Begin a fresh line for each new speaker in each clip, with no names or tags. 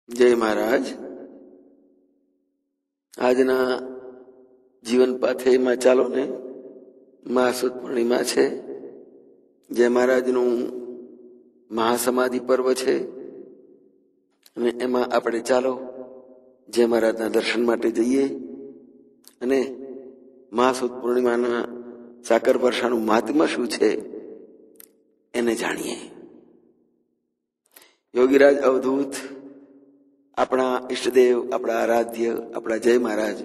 જય મહારાજ. આજના જીવન પાથેયમાં ચાલો ને, મહાસુદ પૂર્ણિમા છે. જય મહારાજનું મહાસમાધિ પર્વ છે અને એમાં આપણે ચાલો જય મહારાજના દર્શન માટે જઈએ અને મહાસુદ પૂર્ણિમાના સાકર વર્ષાનું મહાત્મ્ય શું છે એને જાણીએ. યોગીરાજ અવધૂત, આપણા ઈષ્ટદેવ, આપણા આરાધ્ય, આપણા જય મહારાજ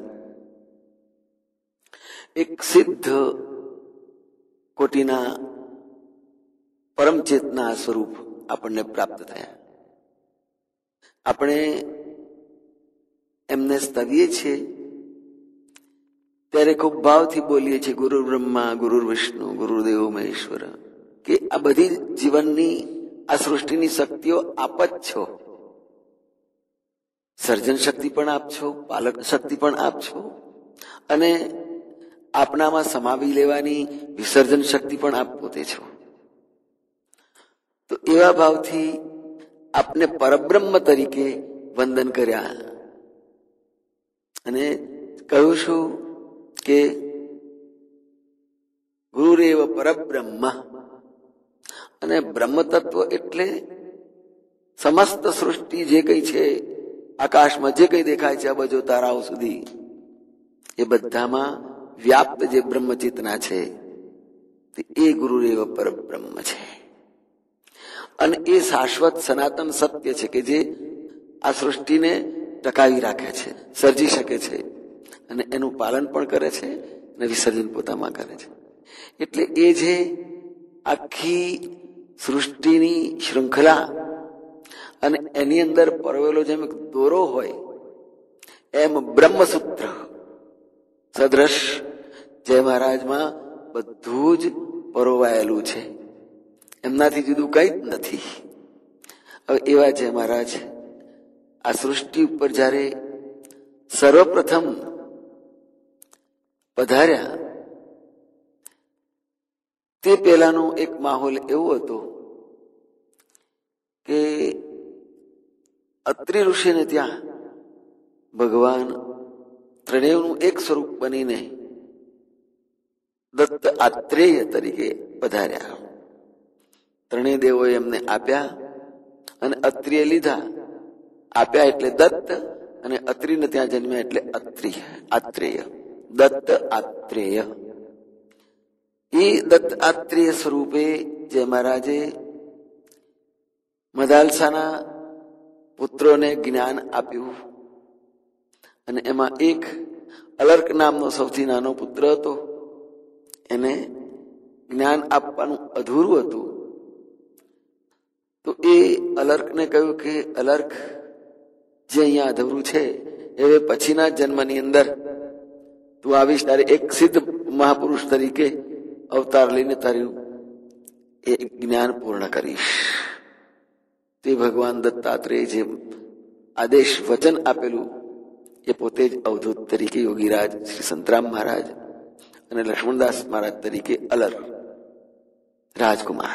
એક સિદ્ધ કોટીના પરમ ચેતના સ્વરૂપ આપણને પ્રાપ્ત થયા. આપણે એમને સ્તવીએ છીએ ત્યારે ખૂબ ભાવથી બોલીએ છીએ, ગુરુ બ્રહ્મા, ગુરુ વિષ્ણુ, ગુરુદેવ મહેશ્વર, કે આ બધી જીવનની, આ સૃષ્ટિની શક્તિઓ આપ જ છો. સર્જન શક્તિ પણ આપ છો, પાલક શક્તિ પણ આપ છો અને આપનામાં સમાવી લેવાની વિસર્જન શક્તિ પણ આપ પોતે છો. તો એવા ભાવથી આપને પરબ્રહ્મ તરીકે વંદન કર્યા અને કહ્યું છું કે ગુરુરેવ પરબ્રહ્મ, અને બ્રહ્મ તત્વ એટલે સમસ્ત સૃષ્ટિ જે કઈ છે, આકાશમાં જે કઈ દેખાય છે, અબજો તારાઓ સુધી, એ બધામાં વ્યાપ્ત જે બ્રહ્મ ચેતના છે એ ગુરુરેવ પરબ્રહ્મ છે. અને એ શાશ્વત સનાતન સત્ય છે કે જે આ સૃષ્ટિને ટકાવી રાખે છે, સર્જી શકે છે અને એનું પાલન પણ કરે છે અને વિસર્જન પોતામાં કરે છે. એટલે એ જે આખી સૃષ્ટિની શૃંખલા અને એની અંદર પરોવેલો જેમ એક દોરો હોય એમ બ્રહ્મસૂત્ર સદ્રશ જય મહારાજમાં બધું જ પરોવાયેલું છે, એમનાથી જુદું કઈ જ નથી. હવે એવા જય મહારાજ આ સૃષ્ટિ ઉપર જ્યારે સર્વપ્રથમ પધાર્યા તે પહેલાનો એક માહોલ એવો હતો કે અત્રિ ઋષિને ત્યાં ભગવાન ત્રણેયનું એક સ્વરૂપ બનીને દત્ત આત્રેય તરીકે પધાર્યા. ત્રણેય દેવોએ એમને આપ્યા અને અત્રિય લીધા. આપ્યા એટલે દત્ત અને અત્રિને ત્યાં જન્મ્યા એટલે આત્રેય, દત્ત આત્રેય. એ દત્ત આત્રેય સ્વરૂપે જય મહારાજે મદાલસાના પુત્રોને જ્ઞાન આપ્યું અને એમાં એક અલર્ક નામનો સૌથી નાનો પુત્ર હતો. એને જ્ઞાન આપવાનું અધૂરું હતું. તો એ અલર્કને કહ્યું કે અલર્ક, જે અહીંયા અધૂરું છે હવે પછીના જન્મની અંદર તું આવીશ, તારે એક સિદ્ધ મહાપુરુષ તરીકે અવતાર લઈને તારું એ જ્ઞાન પૂર્ણ કરીશ. તે ભગવાન દત્તાત્રેય જે આદેશ વચન આપેલું એ પોતે જ અવધૂત તરીકે યોગીરાજ શ્રી સંતરામ મહારાજ અને લક્ષ્મણદાસ મહારાજ તરીકે અલર રાજકુમાર.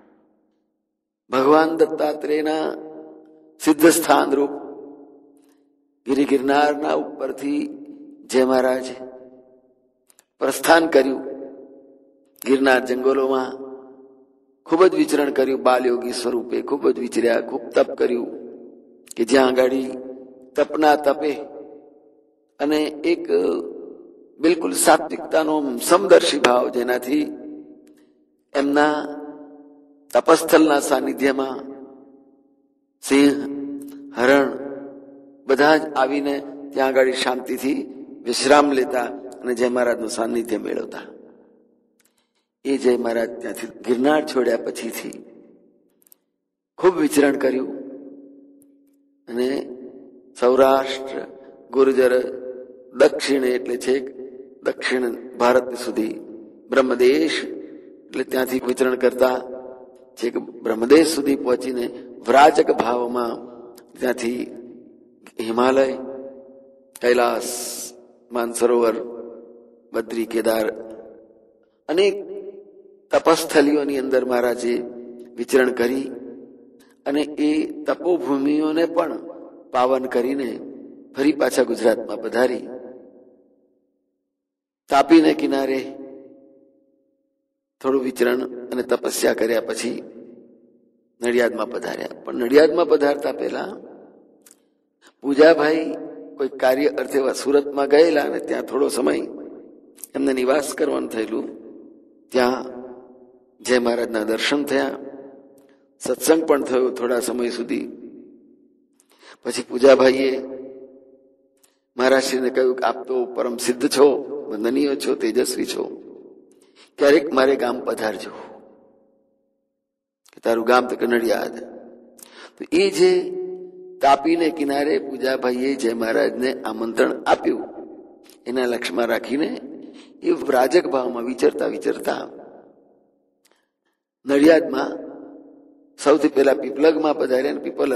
ભગવાન દત્તાત્રેયના સિદ્ધ સ્થાન રૂપ ગિરનારના ઉપરથી જય મહારાજ પ્રસ્થાન કર્યું. ગિરનાર જંગલોમાં ખૂબ જ વિચરણ કર્યું. બાલયોગી સ્વરૂપે ખૂબ જ વિચર્યા, ખૂબ તપ કર્યું કે જ્યાં આગાડી તપના તપે અને એક બિલકુલ સાત્વિકતાનો સમદર્શી ભાવ, જેનાથી એમના તપસ્થલના સાનિધ્યમાં સિંહ, હરણ બધા જ આવીને ત્યાં આગળ શાંતિથી વિશ્રામ લેતા અને જય મહારાજનું સાનિધ્ય મેળવતા. એ જય મહારાજ ત્યાંથી ગિરનાર છોડ્યા પછીથી ખૂબ વિચરણ કર્યું અને સૌરાષ્ટ્ર, ગુર્જર, દક્ષિણ એટલે છેક દક્ષિણ ભારત સુધી, બ્રહ્મદેશ એટલે ત્યાંથી વિચરણ કરતા છેક બ્રહ્મદેશ સુધી પહોંચીને વ્રાજક ભાવમાં ત્યાંથી હિમાલય, કૈલાસ, માનસરોવર, બદ્રી, કેદાર અનેક તપસ્થલીઓની અંદર મહારાજે વિચરણ કરી અને એ તપોભૂમિઓને પણ પાવન કરીને ફરી પાછા ગુજરાતમાં પધારી. તાપીને કિનારે થોડું વિચરણ અને તપસ્યા કર્યા પછી નડિયાદમાં પધાર્યા. પણ નડિયાદમાં પધારતા પહેલા પૂજાભાઈ કોઈ કાર્ય અર્થે સુરતમાં ગયેલા અને ત્યાં થોડો સમય એમને નિવાસ કરવાનું થયેલું. ત્યાં જય મહારાજના દર્શન થયા, સત્સંગ પણ થયો થોડા સમય સુધી. પછી પૂજાભાઈએ મહારાજશ્રીને કહ્યું કે આપ તો પરમ સિદ્ધ છો, વંદનીય છો, તેજસ્વી છો, ક્યારેક મારે ગામ પધારજો. કે તારું ગામ તો કે નડિયાદ. તો એ જે તાપીને કિનારે પૂજાભાઈએ જય મહારાજને આમંત્રણ આપ્યું એના લક્ષ્યમાં રાખીને એ વ્રાજક ભાવમાં વિચરતા વિચરતા નડિયાદમાં સૌથી પહેલા પીપલગમાં પધાર્યા. પીપલ